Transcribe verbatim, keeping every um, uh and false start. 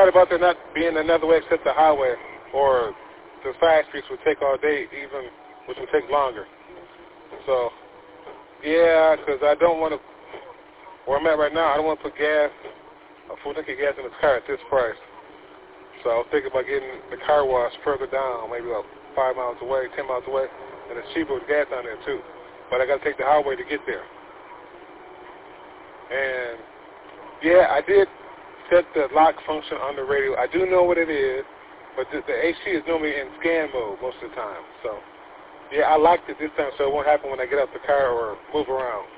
thought about there not being another way except the highway, or the side streets would take all day, even which would take longer. So, yeah, because I don't want to, where I'm at right now, I don't want to put gas, a full tank of gas in the car at this price. So I was thinking about getting the car wash further down, maybe about five miles away, ten miles away, and it's cheaper with gas down there too. But I got to take the highway to get there. And yeah, I did set the lock function on the radio. I do know what it is, but the, the H C is normally in scan mode most of the time. So yeah, I locked it this time so it won't happen when I get out the car or move around.